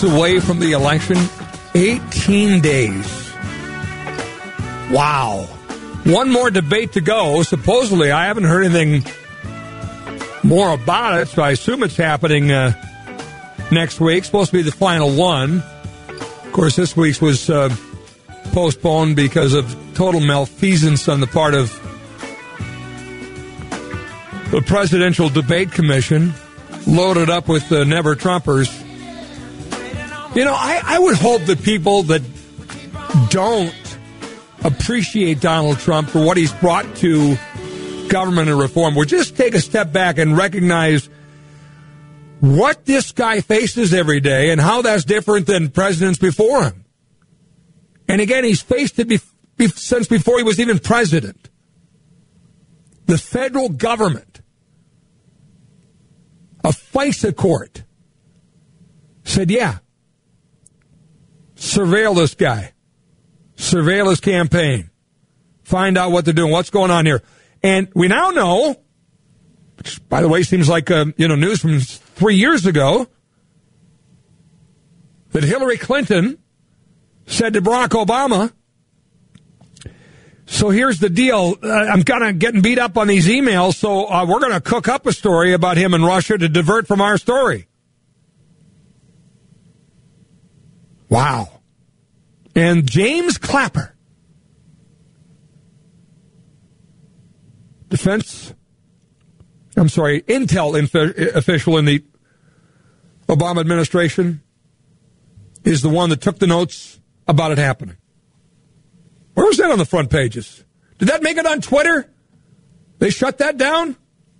days away from the election. 18 days. Wow. One more debate to go. Supposedly, I haven't heard anything more about it, so I assume it's happening next week. Supposed to be the final one. Of course, this week's was postponed because of total malfeasance on the part of the Presidential Debate Commission, loaded up with the never-Trumpers. You know, I would hope that people that don't appreciate Donald Trump for what he's brought to government and reform would just take a step back and recognize what this guy faces every day and how that's different than presidents before him. And again, he's faced it since before he was even president. The federal government, a FISA court, said, yeah, surveil this guy. Surveil his campaign. Find out what they're doing. What's going on here? And we now know, which, by the way, seems like news from 3 years ago, that Hillary Clinton said to Barack Obama, so here's the deal. I'm kind of getting beat up on these emails, so we're going to cook up a story about him in Russia to divert from our story. Wow. And James Clapper, intel official in the Obama administration, is the one that took the notes about it happening. Where was that on the front pages? Did that make it on Twitter? They shut that down?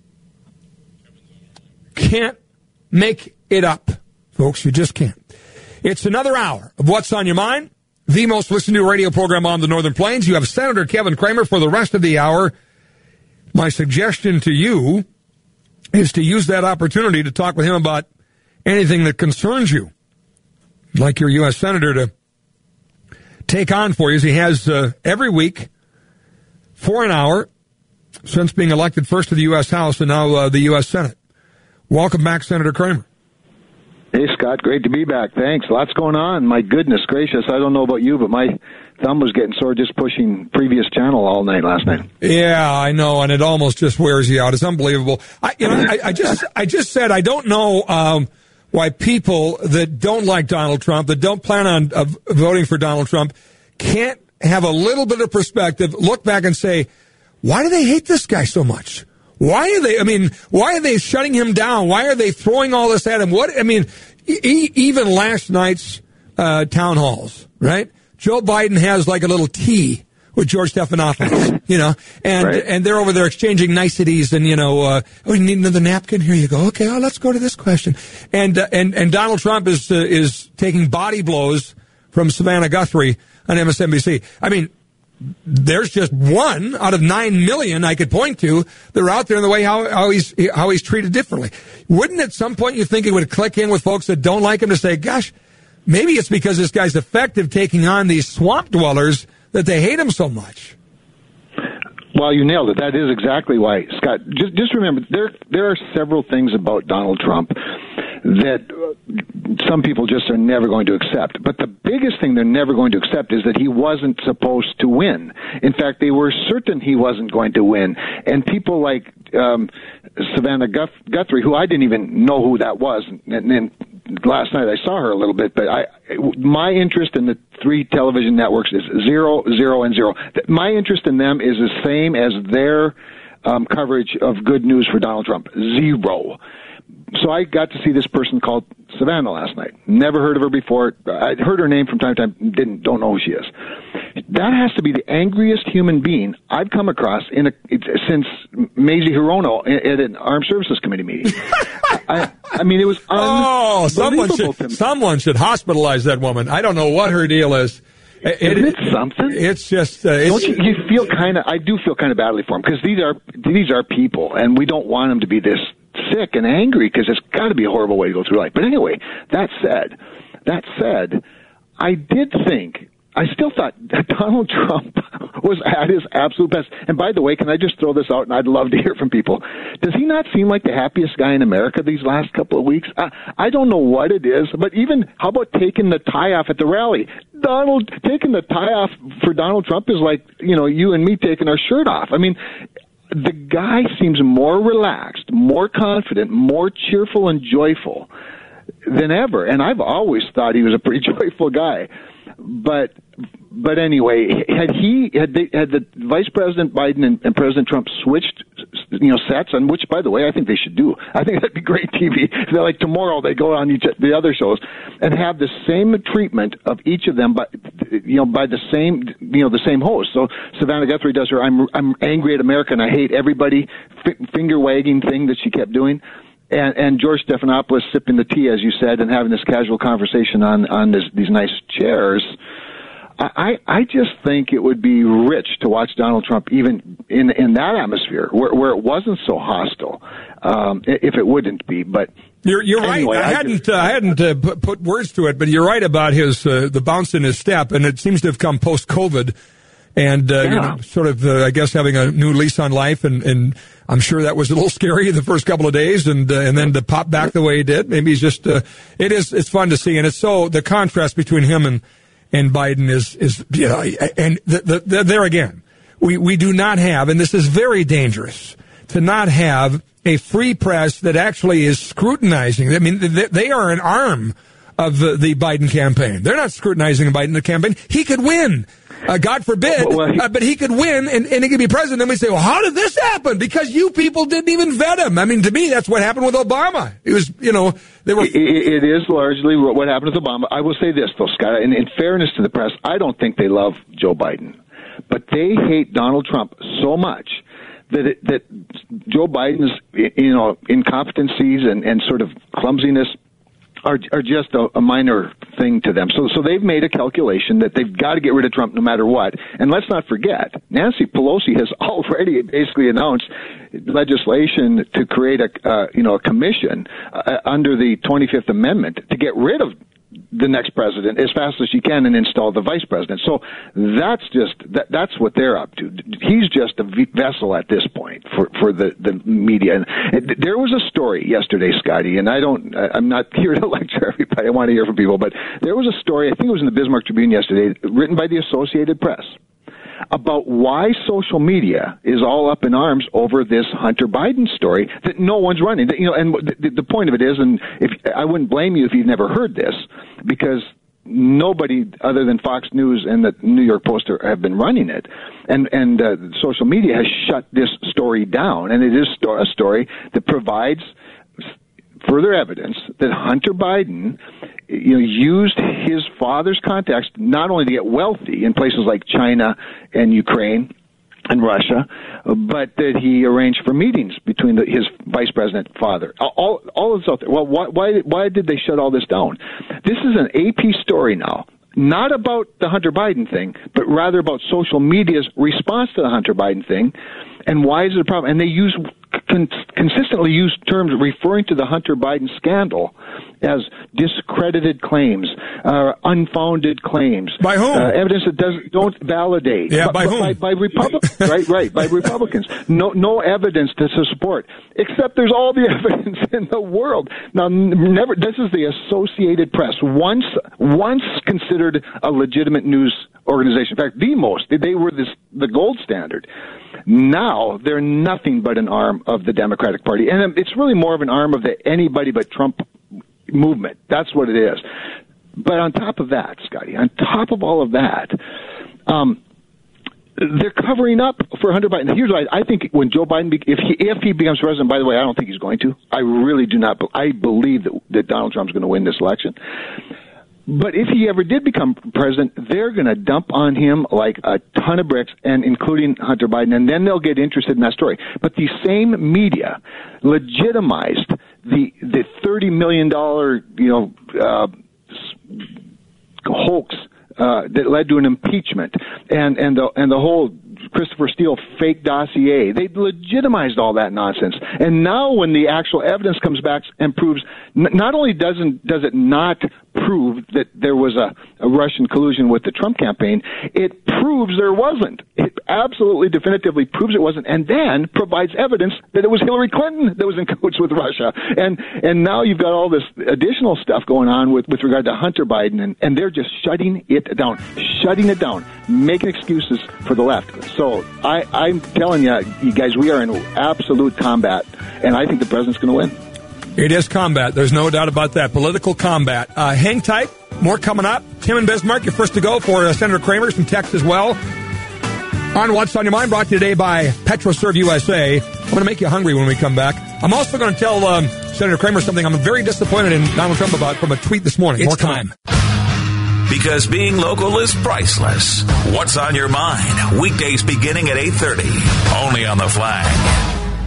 Can't make it up, folks. You just can't. It's another hour of What's on Your Mind, the most listened to radio program on the Northern Plains. You have Senator Kevin Cramer for the rest of the hour. My suggestion to you is to use that opportunity to talk with him about anything that concerns you, like your U.S. Senator to take on for you, as he has every week for an hour since being elected first to the U.S. House and now the U.S. Senate. Welcome back, Senator Cramer. Hey, Scott, great to be back. Thanks. Lots going on. My goodness gracious. I don't know about you, but my thumb was getting sore just pushing previous channel all night last night. Yeah, I know, and it almost just wears you out. It's unbelievable. I just said I don't know why people that don't like Donald Trump, that don't plan on voting for Donald Trump, can't have a little bit of perspective, look back and say, why do they hate this guy so much? Why are they shutting him down? Why are they throwing all this at him? Even last night's town halls, right? Joe Biden has like a little tea with George Stephanopoulos, and they're over there exchanging niceties and, you need another napkin? Here you go. Okay, let's go to this question. And Donald Trump is taking body blows from Savannah Guthrie on MSNBC. I mean, there's just one out of 9 million I could point to that are out there in the way how he's treated differently. Wouldn't at some point you think it would click in with folks that don't like him to say, gosh, maybe it's because this guy's effective taking on these swamp dwellers that they hate him so much? Well, you nailed it. That is exactly why, Scott. Just remember, there are several things about Donald Trump that some people just are never going to accept. But the biggest thing they're never going to accept is that he wasn't supposed to win. In fact, they were certain he wasn't going to win. And people like Savannah Guthrie, who I didn't even know who that was, and then last night I saw her a little bit, but my interest in the three television networks is 0, 0, and 0. My interest in them is the same as their coverage of good news for Donald Trump. 0. So I got to see this person called Savannah last night. Never heard of her before. I'd heard her name from time to time. Don't know who she is. That has to be the angriest human being I've come across since Mazie Hirono at an Armed Services Committee meeting. I mean, it was unbelievable. Someone should hospitalize that woman. I don't know what her deal is. Isn't it something? It's just. Don't you feel kind of? I do feel kind of badly for them because these are people, and we don't want them to be this sick and angry because it's got to be a horrible way to go through life. But anyway, that said, I did think I still thought that Donald Trump was at his absolute best. And by the way, can I just throw this out, and I'd love to hear from people. Does he not seem like the happiest guy in America these last couple of weeks? I don't know what it is, but even, how about taking the tie off at the rally? Taking the tie off for Donald Trump is like, you and me taking our shirt off. I mean, the guy seems more relaxed, more confident, more cheerful and joyful than ever. And I've always thought he was a pretty joyful guy. But anyway, had the Vice President Biden and President Trump switched, sets, on which, by the way, I think they should do. I think that'd be great TV. They're like tomorrow they go on the other shows and have the same treatment of each of them by the same host. So Savannah Guthrie does her I'm angry at America and I hate everybody finger wagging thing that she kept doing. And George Stephanopoulos sipping the tea, as you said, and having this casual conversation on these nice chairs. I just think it would be rich to watch Donald Trump even in that atmosphere where it wasn't so hostile, if it wouldn't be. But you're anyway, right. I hadn't put words to it, but you're right about his the bounce in his step, and it seems to have come post-COVID. And, I guess having a new lease on life, and I'm sure that was a little scary the first couple of days, and then to pop back the way he did. Maybe he's just, it's fun to see. And it's so, the contrast between him and Biden is and there again, we do not have, and this is very dangerous, to not have a free press that actually is scrutinizing. I mean, they are an arm of the Biden campaign. They're not scrutinizing the Biden campaign. He could win. God forbid, but he could win and he could be president. And we say, well, how did this happen? Because you people didn't even vet him. I mean, to me, that's what happened with Obama. It was, they were. It is largely what happened with Obama. I will say this, though, Scott, and in fairness to the press, I don't think they love Joe Biden, but they hate Donald Trump so much that Joe Biden's, incompetencies and sort of clumsiness are just a minor thing to them. So they've made a calculation that they've got to get rid of Trump no matter what. And let's not forget, Nancy Pelosi has already basically announced legislation to create a commission under the 25th Amendment to get rid of the next president as fast as she can and install the vice president. So that's what they're up to. He's just a vessel at this point for the media. And there was a story yesterday, Scotty, and I'm not here to lecture everybody. I want to hear from people, but there was a story, I think it was in the Bismarck Tribune yesterday, written by the Associated Press, about why social media is all up in arms over this Hunter Biden story that no one's running. And the point of it is, and I wouldn't blame you if you've never heard this, because nobody other than Fox News and the New York Post have been running it, and social media has shut this story down, and it is a story that provides further evidence that Hunter Biden, used his father's contacts not only to get wealthy in places like China and Ukraine and Russia, but that he arranged for meetings between his vice president father. All of this out there. Well, why did they shut all this down? This is an AP story now. Not about the Hunter Biden thing, but rather about social media's response to the Hunter Biden thing, and why is it a problem? And they consistently use terms referring to the Hunter Biden scandal as discredited claims, unfounded claims. By whom? Evidence that don't validate. Yeah, by whom? By Republicans. right, by Republicans. No evidence to support, except there's all the evidence in the world. Now, this is the Associated Press, once considered a legitimate news organization. In fact, they were the gold standard. Now they're nothing but an arm of the Democratic Party, and it's really more of an arm of the anybody but Trump movement. That's what it is. But on top of that, Scotty, on top of all of that, they're covering up for Hunter Biden. Here's what I think: when Joe Biden, if he becomes president, by the way, I don't think he's going to. I really do not. I believe that Donald Trump's going to win this election. But if he ever did become president, they're going to dump on him like a ton of bricks, and including Hunter Biden, and then they'll get interested in that story. But the same media legitimized the $30 million hoax that led to an impeachment, and the whole Christopher Steele fake dossier. They legitimized all that nonsense. And now when the actual evidence comes back and proves, not only does it not prove that there was a Russian collusion with the Trump campaign. It proves there wasn't. It absolutely definitively proves it wasn't, and then provides evidence that it was Hillary Clinton that was in cahoots with Russia. And now you've got all this additional stuff going on with regard to Hunter Biden, and they're just shutting it down, making excuses for the left. So I'm telling you guys, we are in absolute combat, and I think the president's going to win. It is combat. There's no doubt about that. Political combat. Hang tight. More coming up. Tim and Bismarck, you're first to go for Senator Kramer from Texas as well. On What's on Your Mind, brought to you today by PetroServe USA. I'm going to make you hungry when we come back. I'm also going to tell Senator Kramer something I'm very disappointed in Donald Trump about from a tweet this morning. It's time. Because being local is priceless. What's on Your Mind? Weekdays beginning at 8:30. Only on The Flag.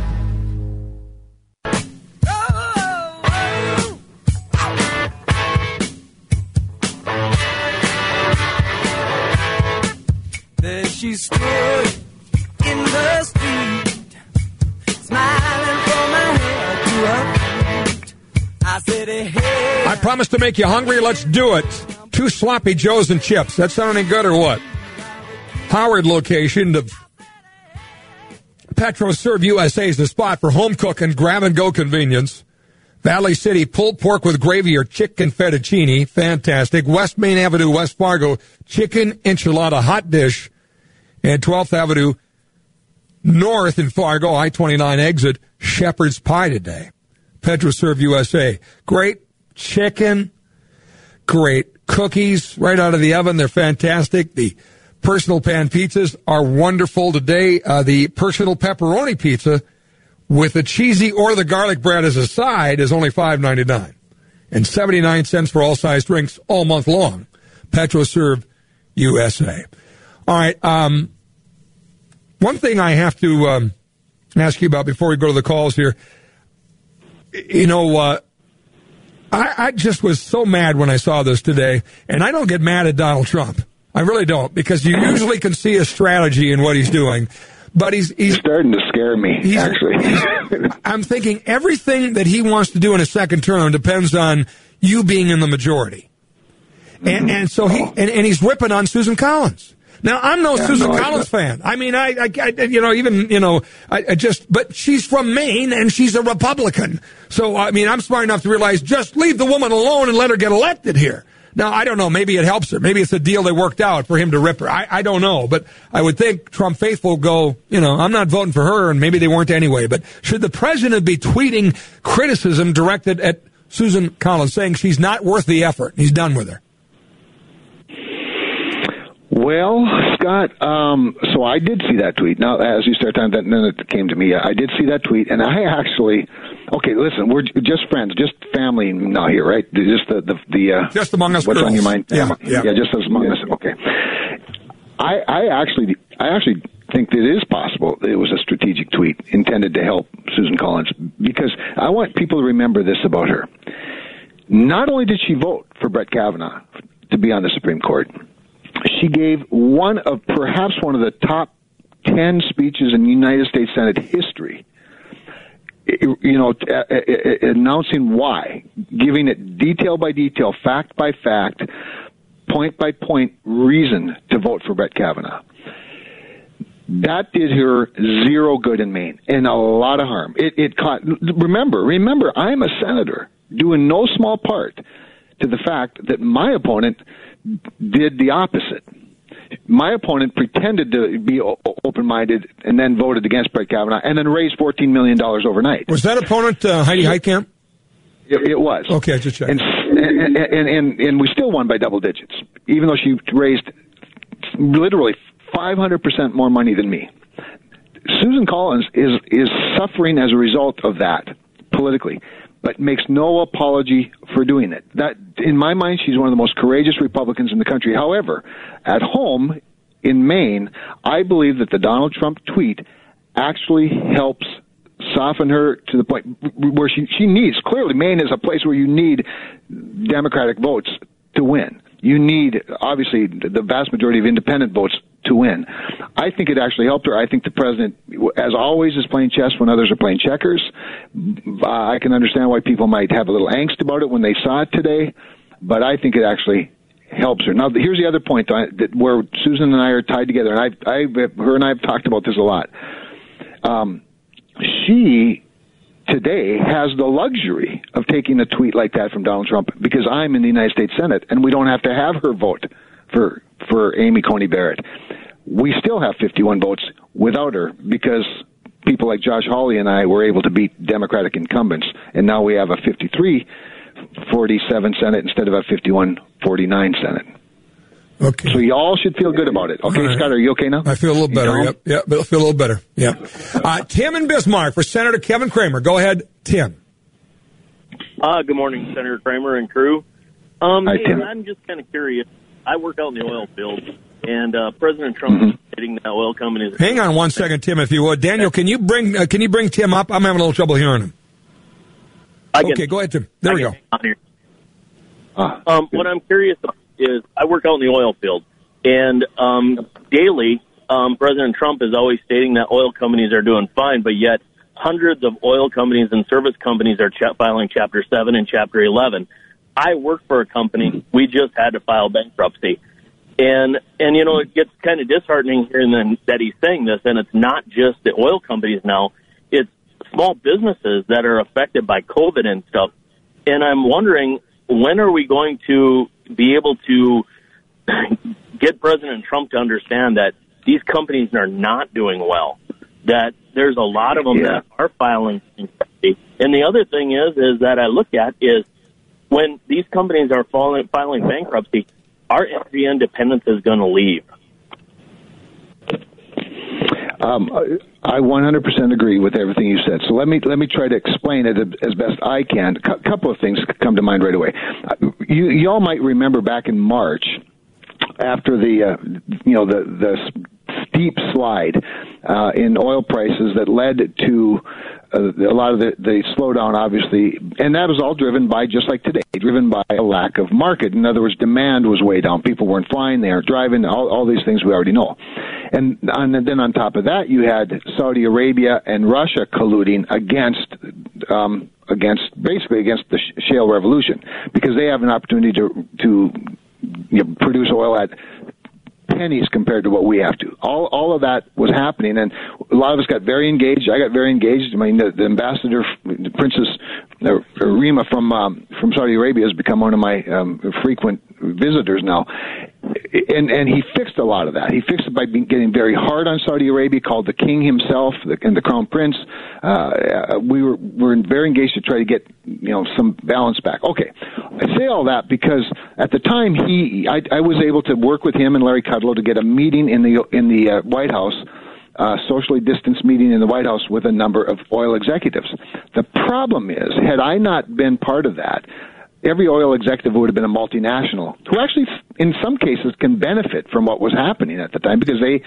She stood in the street, smiling from her head to her feet. I said, hey. I promised to make you hungry. Let's do it. 2 sloppy joes and chips. That sound any good or what? Howard location of PetroServe USA is the spot for home cooking, grab-and-go convenience. Valley City, pulled pork with gravy or chicken fettuccine. Fantastic. West Main Avenue, West Fargo, chicken enchilada hot dish. And 12th Avenue North in Fargo, I-29 exit, Shepherd's Pie today. PetroServe USA. Great chicken, great cookies right out of the oven. They're fantastic. The personal pan pizzas are wonderful today. The personal pepperoni pizza with the cheesy or the garlic bread as a side is only $5.99. And 79 cents for all size drinks all month long. PetroServe USA. All right, one thing I have to ask you about before we go to the calls here, you know, I just was so mad when I saw this today, and I don't get mad at Donald Trump. I really don't, because you usually can see a strategy in what he's doing, but he's starting to scare me, actually. I'm thinking everything that he wants to do in a second term depends on you being in the majority. And so he's ripping on Susan Collins. Now, I'm no Susan Collins fan. I mean, but she's from Maine and she's a Republican. So, I mean, I'm smart enough to realize just leave the woman alone and let her get elected here. Now, I don't know. Maybe it helps her. Maybe it's a deal they worked out for him to rip her. I don't know. But I would think Trump faithful go, I'm not voting for her, and maybe they weren't anyway. But should the president be tweeting criticism directed at Susan Collins, saying she's not worth the effort? He's done with her. Well, Scott, so I did see that tweet. Now, as you start talking, then it came to me. I did see that tweet, and I actually, okay, listen, we're just friends, just family now here, right? Just the just among us what's girls. On your mind? Yeah, just as among us. Okay. I actually think that it is possible that it was a strategic tweet intended to help Susan Collins, because I want people to remember this about her. Not only did she vote for Brett Kavanaugh to be on the Supreme Court, she gave perhaps one of the top 10 speeches in United States Senate history, announcing why, giving it detail by detail, fact by fact, point by point reason to vote for Brett Kavanaugh. That did her zero good in Maine and a lot of harm. It caught. Remember, I'm a senator, due in no small part to the fact that my opponent did the opposite. My opponent pretended to be open-minded and then voted against Brett Kavanaugh and then raised $14 million overnight. Was that opponent Heidi Heitkamp? It was. Okay, I just checked. And we still won by double digits, even though she raised literally 500% more money than me. Susan Collins is suffering as a result of that politically, but makes no apology for doing it. That, in my mind, she's one of the most courageous Republicans in the country. However, at home in Maine, I believe that the Donald Trump tweet actually helps soften her to the point where she needs. Clearly, Maine is a place where you need Democratic votes to win. You need, obviously, the vast majority of independent votes to win. I think it actually helped her. I think the president, as always, is playing chess when others are playing checkers. I can understand why people might have a little angst about it when they saw it today. but I think it actually helps her. Now, here's the other point that where Susan and I are tied together, and her and I have talked about this a lot. She today has the luxury of taking a tweet like that from Donald Trump because I'm in the United States Senate, and we don't have to have her vote for Amy Coney Barrett. We still have 51 votes without her because people like Josh Hawley and I were able to beat Democratic incumbents, and now we have a 53-47 Senate instead of a 51-49 Senate. Okay. So y'all should feel good about it. Okay, right. Scott, are you okay now? I feel a little better. Yep. I feel a little better. Yeah. Tim in Bismarck for Senator Kevin Cramer. Go ahead, Tim. Good morning, Senator Cramer and crew. Hi, Tim. I'm just kind of curious. I work out in the oil field, and President Trump is hitting the oil companies. Hang on one second, Tim, if you would. Daniel, can you bring Tim up? I'm having a little trouble hearing him. Okay, go ahead, Tim. There we go. What I'm curious about is I work out in the oil field, and daily President Trump is always stating that oil companies are doing fine, but yet hundreds of oil companies and service companies are filing Chapter 7 and Chapter 11. I work for a company. We just had to file bankruptcy. And you know, it gets kind of disheartening hearing that he's saying this, and it's not just the oil companies now. It's small businesses that are affected by COVID and stuff. And I'm wondering, when are we going to be able to get President Trump to understand that these companies are not doing well, that there's a lot of them that are filing bankruptcy? And the other thing is that I look at is when these companies are filing bankruptcy, our energy independence is going to leave. I 100% agree with everything you said. So let me try to explain it as best I can. A couple of things come to mind right away. You all might remember back in March, after the steep slide in oil prices that led to a lot of the slowdown, obviously, and that was all driven by, just like today, driven by a lack of market. In other words, demand was way down. People weren't flying, they aren't driving, all these things we already know. And then on top of that, you had Saudi Arabia and Russia colluding against the shale revolution, because they have an opportunity to produce oil at pennies compared to what we have to. All of that was happening, and a lot of us got very engaged. I got very engaged. I mean, the ambassador, Princess Rima from Saudi Arabia, has become one of my frequent visitors now. And he fixed a lot of that. He fixed it by getting very hard on Saudi Arabia, called the king himself and the crown prince. We were very engaged to try to get some balance back. Okay, I say all that because at the time I was able to work with him and Larry Kudlow to get a meeting in the White House, socially distanced meeting in the White House with a number of oil executives. The problem is, had I not been part of that, every oil executive would have been a multinational who actually, in some cases, can benefit from what was happening at the time, because they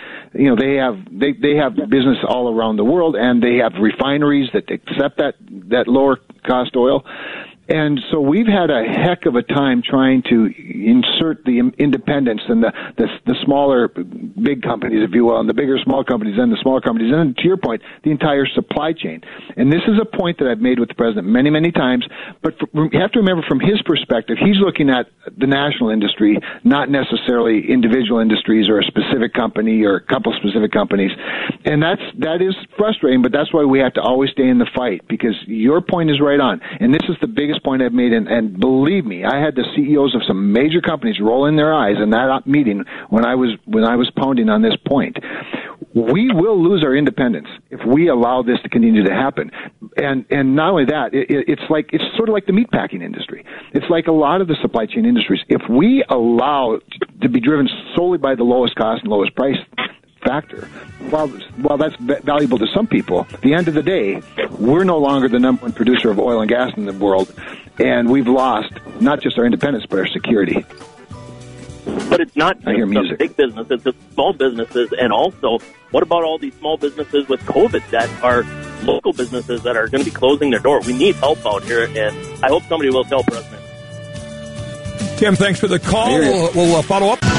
have business all around the world, and they have refineries that accept that lower cost oil. And so we've had a heck of a time trying to insert the independents and the smaller big companies, if you will, and the bigger small companies and the smaller companies, and to your point, the entire supply chain. And this is a point that I've made with the president many, many times, but you have to remember, from his perspective, he's looking at the national industry, not necessarily individual industries or a specific company or a couple specific companies. And that is frustrating, but that's why we have to always stay in the fight, because your point is right on. And this is the biggest point I've made, and believe me, I had the CEOs of some major companies rolling their eyes in that meeting when I was pounding on this point. We will lose our independence if we allow this to continue to happen. And not only that, it's sort of like the meatpacking industry. It's like a lot of the supply chain industries. If we allow to be driven solely by the lowest cost and lowest price factor, while that's valuable to some people, at the end of the day, we're no longer the number one producer of oil and gas in the world, and we've lost not just our independence but our security. But it's not just the big business, it's the small businesses. And also, what about all these small businesses with COVID that are local businesses that are going to be closing their door? We need help out here, and I hope somebody will tell President. Tim, thanks for the call. We'll follow up.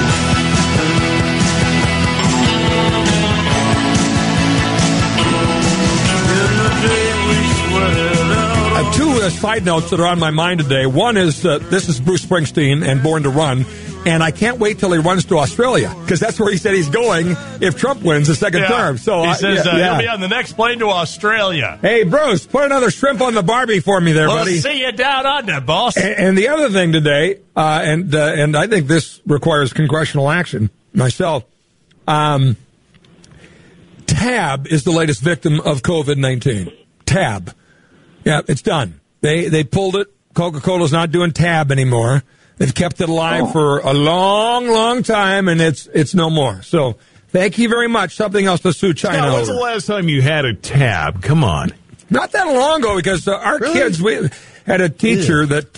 I have two side notes that are on my mind today. One is this is Bruce Springsteen and Born to Run. And I can't wait till he runs to Australia, because that's where he said he's going if Trump wins the second term. So he says he'll be on the next plane to Australia. Hey, Bruce, put another shrimp on the Barbie for me there, buddy. We'll see you down under, boss. And the other thing today, and I think this requires congressional action myself, Tab is the latest victim of COVID-19. Tab. Yeah, it's done. They pulled it. Coca-Cola's not doing Tab anymore. They've kept it alive for a long, long time, and it's no more. So thank you very much. Something else to sue China over. When's the last time you had a Tab? Come on. Not that long ago, because our kids, we had a teacher that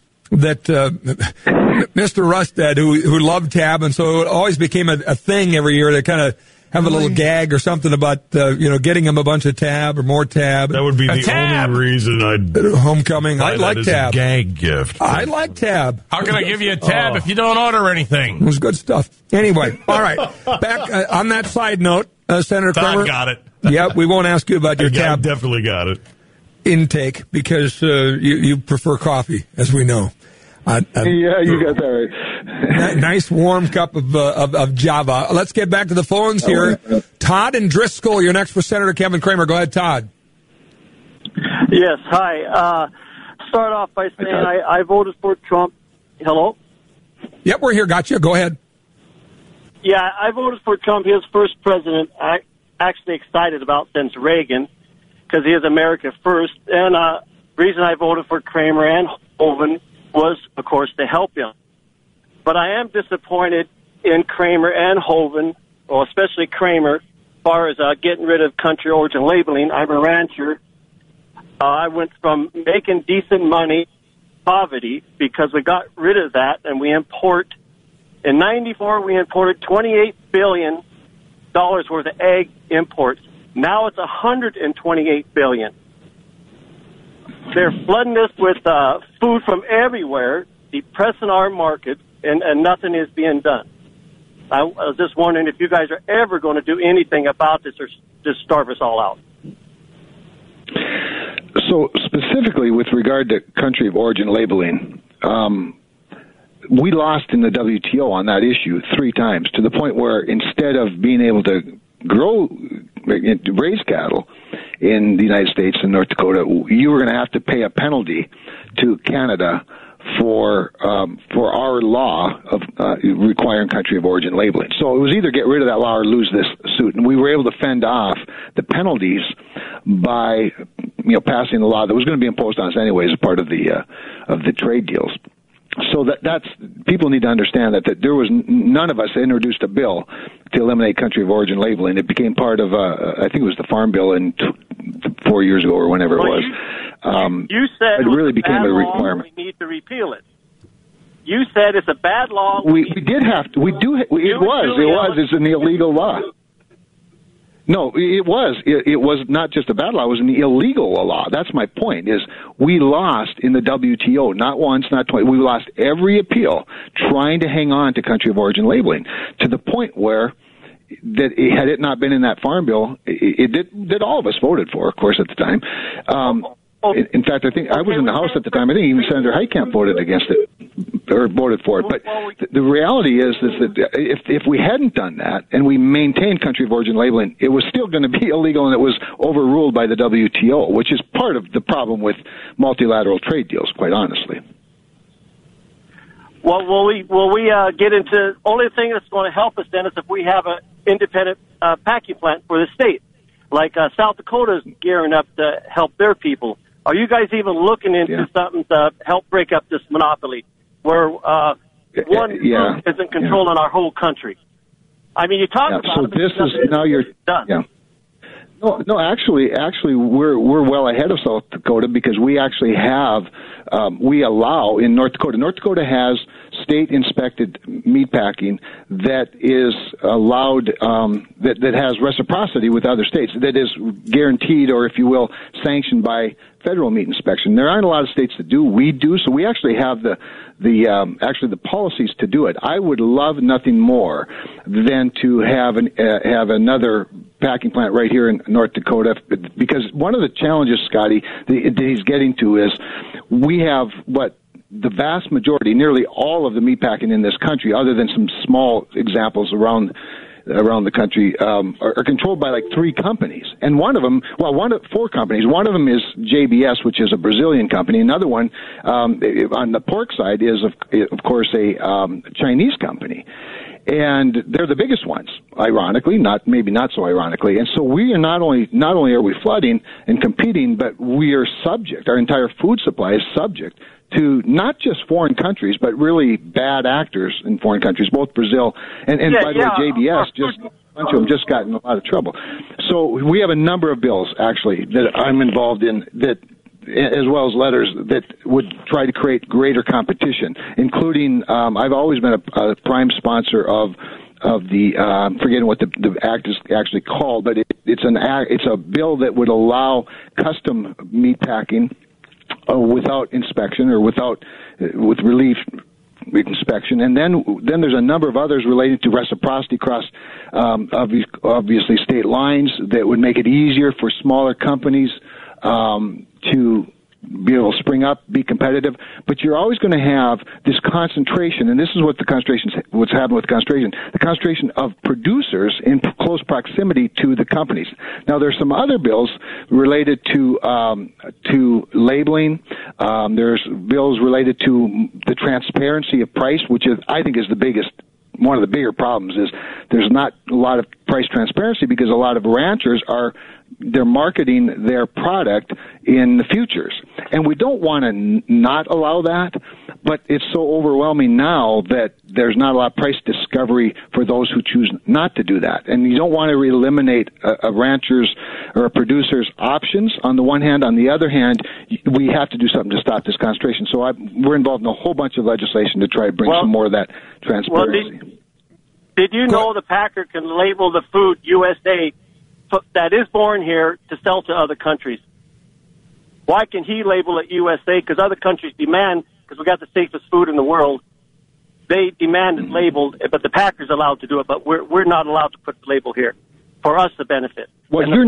Mr. Rustad, who loved Tab, and so it always became a thing every year. They kind of have a little gag or something about, getting him a bunch of Tab or more Tab. That would be the only reason I'd... Homecoming. I like Tab. A gag gift. I like Tab. How can I give you a Tab if you don't order anything? It was good stuff. Anyway, all right. Back on that side note, Senator Kramer. Todd got it. Yeah, we won't ask you about your Tab. Definitely got it. Intake, because you prefer coffee, as we know. Yeah, you got that right. Nice warm cup of Java. Let's get back to the phones here. Todd and Driscoll, you're next for Senator Kevin Kramer. Go ahead, Todd. Yes, hi. Start off by saying I voted for Trump. Hello? Yep, we're here. Got you. Go ahead. Yeah, I voted for Trump. He was first president I actually excited about since Reagan, because he is America first. And the reason I voted for Kramer and Hoeven was, of course, to help him. But I am disappointed in Kramer and Hoeven, or especially Kramer, as far as getting rid of country origin labeling. I'm a rancher. I went from making decent money, poverty, because we got rid of that, and we import. In '94, we imported $28 billion worth of egg imports. Now it's $128 billion. They're flooding us with food from everywhere, depressing our market, and nothing is being done. I was just wondering if you guys are ever going to do anything about this, or just starve us all out. So specifically with regard to country of origin labeling, we lost in the WTO on that issue 3 times, to the point where instead of being able to raise cattle in the United States and North Dakota, you were going to have to pay a penalty to Canada for our law of requiring country of origin labeling. So it was either get rid of that law or lose this suit, and we were able to fend off the penalties by passing the law that was going to be imposed on us anyways as part of the trade deals. So that's people need to understand that there was none of us introduced a bill to eliminate country of origin labeling. It became part of I think it was the Farm Bill in 4 years ago or whenever it was. You said it really became a requirement. We need to repeal it. You said it's a bad law. We did have to. We do. It was. It's an illegal law. No, it was. It was not just a bad law. It was an illegal law. That's my point, is we lost in the WTO, not once, not twice. We lost every appeal trying to hang on to country of origin labeling, to the point where that had it not been in that Farm Bill, it did all of us voted for, of course, at the time. In fact, I think I was in the House at the time. I think even Senator Heitkamp voted against it, or voted for it. But the reality is that if we hadn't done that and we maintained country of origin labeling, it was still going to be illegal, and it was overruled by the WTO, which is part of the problem with multilateral trade deals, quite honestly. Well, will we get into only thing that's going to help us then is if we have an independent packing plant for the state, like South Dakota is gearing up to help their people. Are you guys even looking into something to help break up this monopoly where one group isn't controlling our whole country? I mean, you talk about so it, this is now you're done. Yeah. No, actually, we're well ahead of South Dakota, because we actually have we allow in North Dakota. North Dakota has state-inspected meatpacking that is allowed, that has reciprocity with other states, that is guaranteed, or if you will, sanctioned by federal meat inspection. There aren't a lot of states that do. We do, so we actually have the policies to do it. I would love nothing more than to have another packing plant right here in North Dakota, because one of the challenges, Scotty, that he's getting to is we have the vast majority, nearly all of the meatpacking in this country, other than some small examples around the country, are controlled by like 3 companies. And four companies. One of them is JBS, which is a Brazilian company. Another one, on the pork side, is of course a Chinese company. And they're the biggest ones, ironically, maybe not so ironically. And so we are not only are we flooding and competing, but we are subject, our entire food supply is subject to not just foreign countries, but really bad actors in foreign countries, both Brazil and by the way, JBS, a bunch of them just got in a lot of trouble. So we have a number of bills, actually, that I'm involved in, that, as well as letters, that would try to create greater competition, including, I've always been a prime sponsor of the, I'm forgetting what the act is actually called, but it's a bill that would allow custom meat packing without inspection, or with relief inspection. And then there's a number of others related to reciprocity across obviously state lines that would make it easier for smaller companies to be able to spring up, be competitive. But you're always going to have this concentration, and this is what's happened with concentration, the concentration of producers in close proximity to the companies. Now, there's some other bills related to labeling. There's bills related to the transparency of price, which I think is one of the bigger problems is there's not a lot of price transparency, because a lot of ranchers they're marketing their product in the futures. And we don't want to not allow that, but it's so overwhelming now that there's not a lot of price discovery for those who choose not to do that. And you don't want to eliminate a rancher's or a producer's options on the one hand. On the other hand, we have to do something to stop this concentration. So we're involved in a whole bunch of legislation to try to bring some more of that transparency. Did you know the packer can label the food USA that is born here to sell to other countries? Why can he label it USA? Because other countries demand, because we got the safest food in the world, they demand it labeled, but the packer's allowed to do it, but we're not allowed to put the label here for us to benefit. Well, you're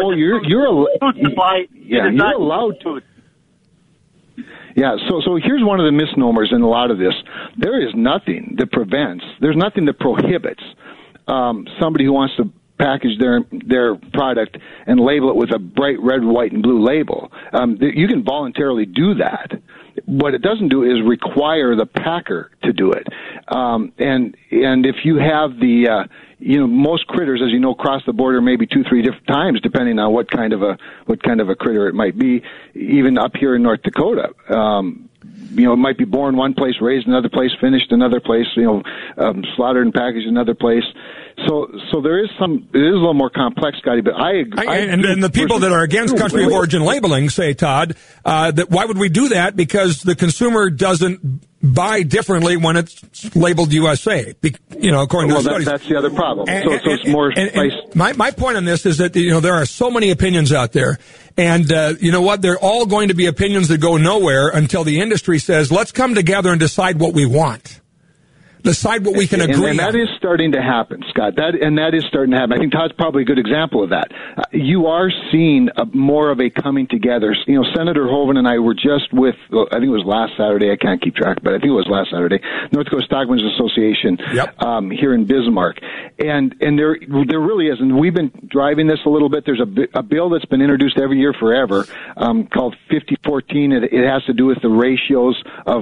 allowed to. Yeah, so here's one of the misnomers in a lot of this. There is nothing that there's nothing that prohibits somebody who wants to package their product and label it with a bright red, white, and blue label. You can voluntarily do that. What it doesn't do is require the packer to do it. And if you have most critters, as you know, cross the border maybe 2-3 different times, depending on what kind of a critter it might be. Even up here in North Dakota, it might be born one place, raised another place, finished another place, slaughtered and packaged another place. So it is a little more complex, Scotty, but I agree. And the people that are against country of origin labeling say, Todd, that why would we do that? Because the consumer doesn't buy differently when it's labeled USA, according to the studies. That's the other problem. So it's more spice. My point on this is that, there are so many opinions out there. And you know what? They're all going to be opinions that go nowhere until the industry says, let's come together and decide what we want. Decide what we can agree on. And that is starting to happen, Scott. That is starting to happen. I think Todd's probably a good example of that. You are seeing more of a coming together. Senator Hoeven and I were just with, I think it was last Saturday, I can't keep track, but I think it was last Saturday, North Dakota Stockmen's Association here in Bismarck. And there really is, and we've been driving this a little bit. There's a bill that's been introduced every year forever called 5014. It has to do with the ratios of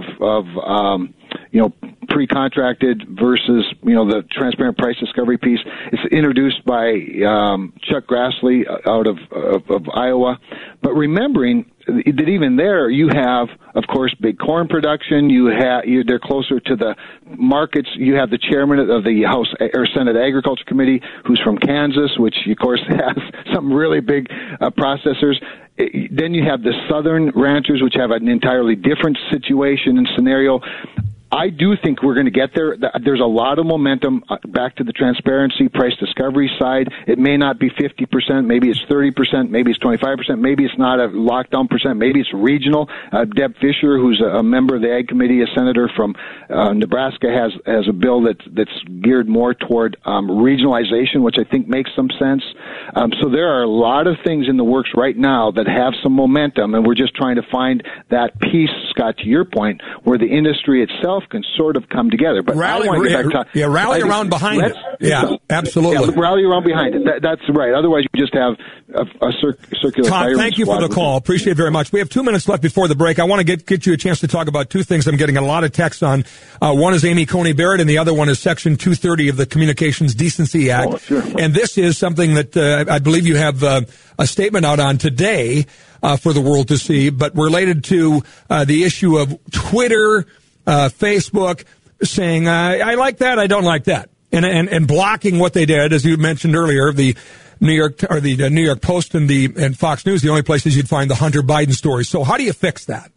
pre-contracted versus, the transparent price discovery piece. It's introduced by Chuck Grassley out of Iowa. But remembering that even there, you have, of course, big corn production. They're closer to the markets. You have the chairman of the House or Senate Agriculture Committee, who's from Kansas, which, of course, has some really big processors. Then you have the southern ranchers, which have an entirely different situation and scenario. I do think we're going to get there. There's a lot of momentum back to the transparency, price discovery side. It may not be 50%, maybe it's 30%, maybe it's 25%, maybe it's not a lockdown percent, maybe it's regional. Deb Fischer, who's a member of the Ag Committee, a senator from Nebraska, has a bill that's geared more toward regionalization, which I think makes some sense. So there are a lot of things in the works right now that have some momentum, and we're just trying to find that piece, Scott, to your point, where the industry itself can sort of come together. But rally around behind it. Yeah, absolutely. Yeah, rally around behind it. That's right. Otherwise, you just have a circular. Tom, thank you for the call. Appreciate it very much. We have 2 minutes left before the break. I want to get you a chance to talk about two things I'm getting a lot of texts on. One is Amy Coney Barrett, and the other one is Section 230 of the Communications Decency Act. Oh, sure. And this is something that I believe you have a statement out on today for the world to see, but related to the issue of Twitter, Facebook, saying, I like that, I don't like that, and blocking what they did, as you mentioned earlier, the New York Post and Fox News, the only places you'd find the Hunter Biden story. So how do you fix that?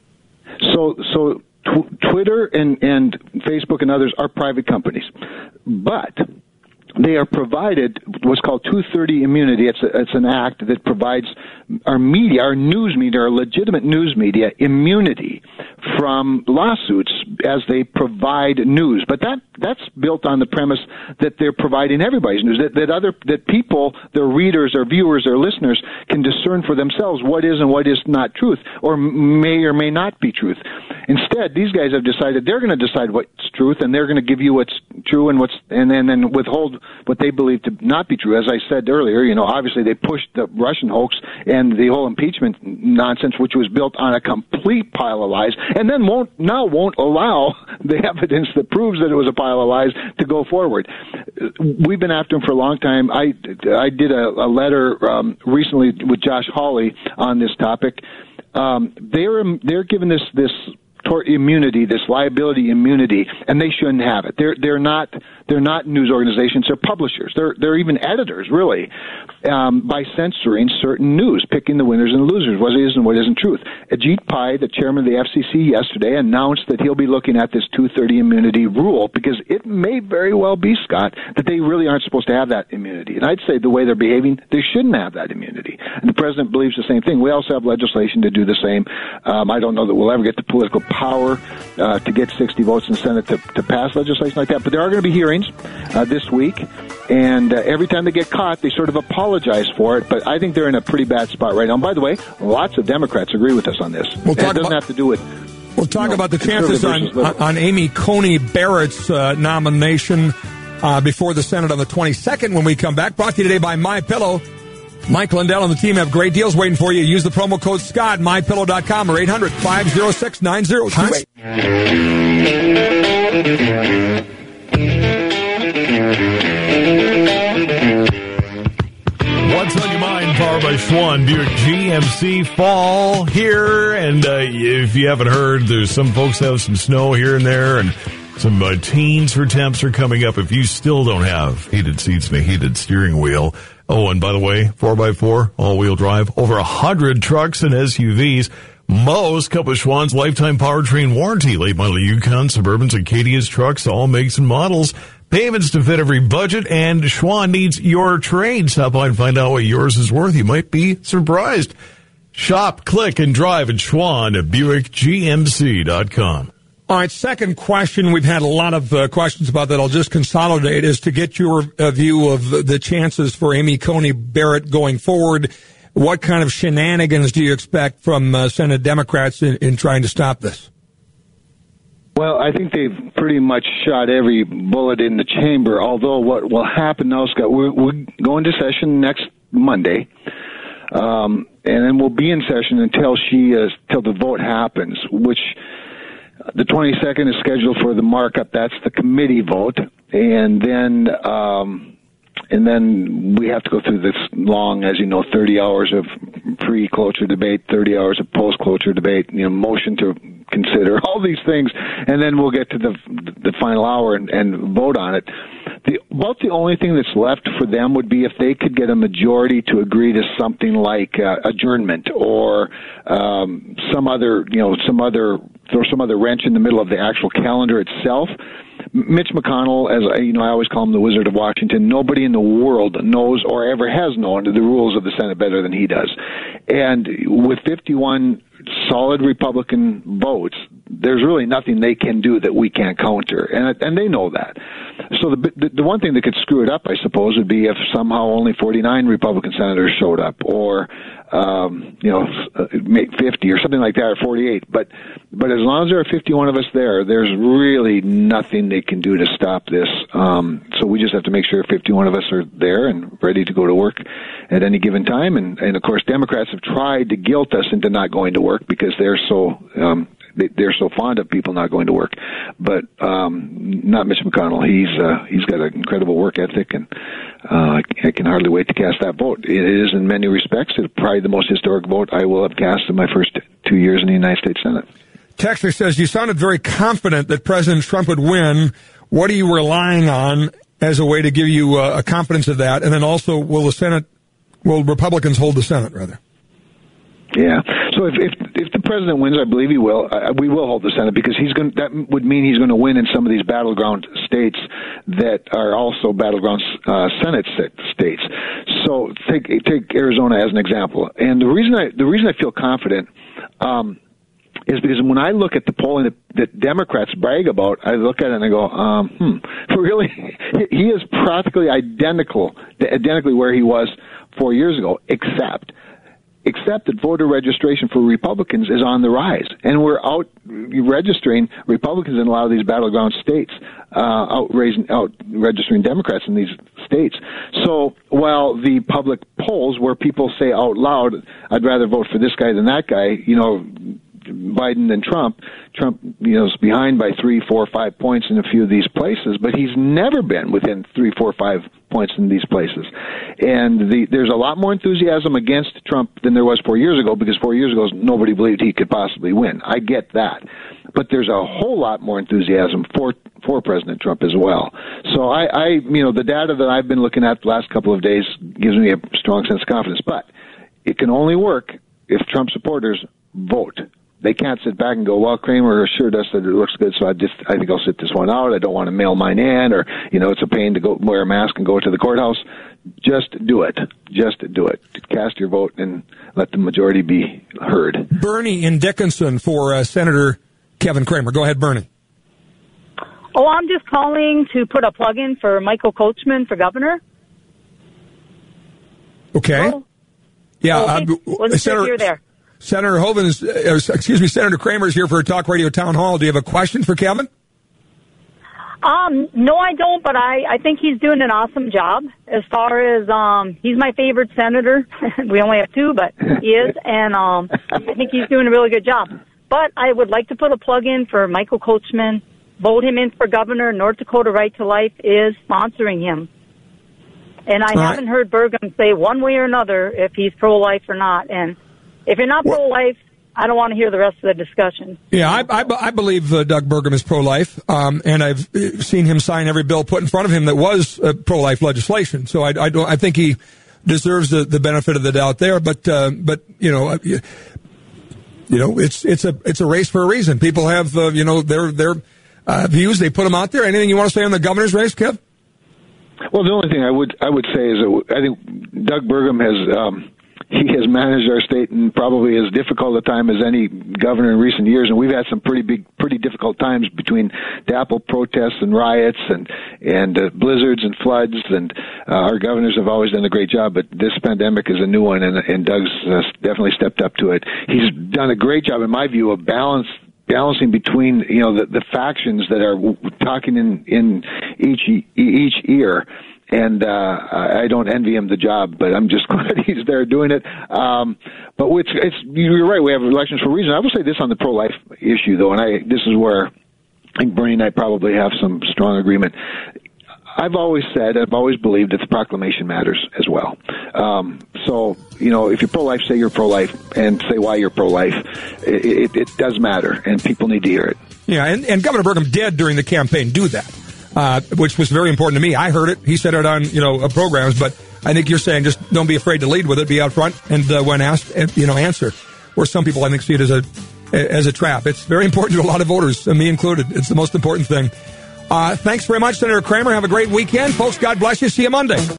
So Twitter and Facebook and others are private companies, but they are provided what's called 230 immunity. It's an act that provides our media, our news media, our legitimate news media, immunity from lawsuits as they provide news. But that's built on the premise that they're providing everybody's news, that people, their readers, their viewers, their listeners can discern for themselves what is and what is not truth, or may not be truth. Instead, these guys have decided they're going to decide what's truth, and they're going to give you what's true and then withhold what they believe to not be true. As I said earlier, obviously they pushed the Russian hoax and the whole impeachment nonsense, which was built on a complete pile of lies, and then won't allow the evidence that proves that it was a pile of lies to go forward. We've been after him for a long time. I did a letter recently with Josh Hawley on this topic. They're given this tort immunity, this liability immunity, and they shouldn't have it. They're not news organizations. They're publishers. They're even editors, really, by censoring certain news, picking the winners and the losers, what is and what isn't truth. Ajit Pai, the chairman of the FCC, yesterday announced that he'll be looking at this 230 immunity rule, because it may very well be, Scott, that they really aren't supposed to have that immunity. And I'd say the way they're behaving, they shouldn't have that immunity. And the president believes the same thing. We also have legislation to do the same. I don't know that we'll ever get the political power to get 60 votes in the Senate to pass legislation like that, but there are going to be hearings this week, and every time they get caught, they sort of apologize for it, but I think they're in a pretty bad spot right now. And by the way, lots of Democrats agree with us on this. We'll talk about the chances on Amy Coney Barrett's nomination before the Senate on the 22nd when we come back. Brought to you today by MyPillow. Mike Lindell and the team have great deals waiting for you. Use the promo code SCOTT, mypillow.com, or 800-506-9028. What's on your mind? Powered by Schwann Buick GMC fall here. And if you haven't heard, there's some folks have some snow here and there, and some teens for temps are coming up. If you still don't have heated seats and a heated steering wheel. Oh, and by the way, 4x4, all-wheel drive, over 100 trucks and SUVs. Most come with Schwann's lifetime powertrain warranty. Late model Yukon, Suburbans, Acadias trucks, all makes and models. Payments to fit every budget, and Schwann needs your trade. Stop by and find out what yours is worth. You might be surprised. Shop, click, and drive at Schwann at BuickGMC.com. All right, second question. We've had a lot of questions about that. I'll just consolidate is to get your view of the chances for Amy Coney Barrett going forward. What kind of shenanigans do you expect from Senate Democrats in trying to stop this? Well, I think they've pretty much shot every bullet in the chamber, although what will happen now, Scott, we're going to session next Monday, and then we'll be in session until the vote happens, which the 22nd is scheduled for the markup. That's the committee vote, and then we have to go through this long, as you know, 30 hours of pre-cloture debate, 30 hours of post-cloture debate, motion to consider, all these things, and then we'll get to the final hour and vote on it. About the only thing that's left for them would be if they could get a majority to agree to something like adjournment or some other wrench in the middle of the actual calendar itself. Mitch McConnell, as I always call him the Wizard of Washington, nobody in the world knows or ever has known the rules of the Senate better than he does. And with 51 solid Republican votes, there's really nothing they can do that we can't counter, and they know that. So the one thing that could screw it up, I suppose, would be if somehow only 49 Republican senators showed up, or 50 or something like that, or 48. But as long as there are 51 of us there, there's really nothing they can do to stop this. So we just have to make sure 51 of us are there and ready to go to work at any given time. And of course, Democrats have tried to guilt us into not going to work because they're so fond of people not going to work, but not Mitch McConnell. He's got an incredible work ethic, and I can hardly wait to cast that vote. It is, in many respects, probably the most historic vote I will have cast in my first 2 years in the United States Senate. Texter says, you sounded very confident that President Trump would win. What are you relying on as a way to give you a confidence of that? And then also, will Republicans hold the Senate, rather? Yeah. So if the president wins, I believe he will. We will hold the Senate because that would mean he's going to win in some of these battleground states that are also battleground Senate states. So take Arizona as an example. And the reason I feel confident is because when I look at the polling that Democrats brag about, I look at it and I go, really? He is practically identically where he was 4 years ago, except that voter registration for Republicans is on the rise. And we're out registering Republicans in a lot of these battleground states, out registering Democrats in these states. So while the public polls where people say out loud, I'd rather vote for this guy than that guy, Biden than Trump is behind by 3, 4, 5 points in a few of these places, but he's never been within 3, 4, 5 points in these places. And there's a lot more enthusiasm against Trump than there was 4 years ago, because 4 years ago nobody believed he could possibly win. I get that. But there's a whole lot more enthusiasm for President Trump as well. So the data that I've been looking at the last couple of days gives me a strong sense of confidence. But it can only work if Trump supporters vote. They can't sit back and go, well, Kramer assured us that it looks good, so I think I'll sit this one out. I don't want to mail mine in, or, it's a pain to go wear a mask and go to the courthouse. Just do it. Just do it. Cast your vote and let the majority be heard. Bernie in Dickinson for Senator Kevin Kramer. Go ahead, Bernie. Oh, I'm just calling to put a plug-in for Michael Coachman for governor. Okay. Oh. Yeah. Wasn't sure if you're there. Senator Senator Kramer is here for a Talk Radio Town Hall. Do you have a question for Kevin? No, I don't, but I think he's doing an awesome job. As far as, he's my favorite senator. We only have two, but he is, and I think he's doing a really good job. But I would like to put a plug in for Michael Coachman. Vote him in for governor. North Dakota Right to Life is sponsoring him. And I haven't heard Burgum say one way or another if he's pro-life or not, and if you're not pro-life, I don't want to hear the rest of the discussion. Yeah, I believe Doug Burgum is pro-life, and I've seen him sign every bill put in front of him that was pro-life legislation. So I think he deserves the benefit of the doubt there. But it's a race for a reason. People have their views. They put them out there. Anything you want to say on the governor's race, Kev? Well, the only thing I would say is that I think Doug Burgum has. He has managed our state in probably as difficult a time as any governor in recent years, and we've had some pretty difficult times between DAPL protests and riots and blizzards and floods, and our governors have always done a great job, but this pandemic is a new one, and Doug's definitely stepped up to it. He's done a great job, in my view, of balancing between the factions that are talking in each ear. And I don't envy him the job, but I'm just glad he's there doing it. But you're right, we have elections for a reason. I will say this on the pro-life issue, though, and this is where I think Bernie and I probably have some strong agreement. I've always believed that the proclamation matters as well. So, if you're pro-life, say you're pro-life, and say why you're pro-life. It does matter, and people need to hear it. Yeah, and Governor Burgum did during the campaign do that. which was very important to me. I heard it. He said it on, programs, but I think you're saying just don't be afraid to lead with it. Be out front and when asked, answer. Where some people, I think, see it as a trap. It's very important to a lot of voters, me included. It's the most important thing. Thanks very much, Senator Cramer. Have a great weekend. Folks, God bless you. See you Monday.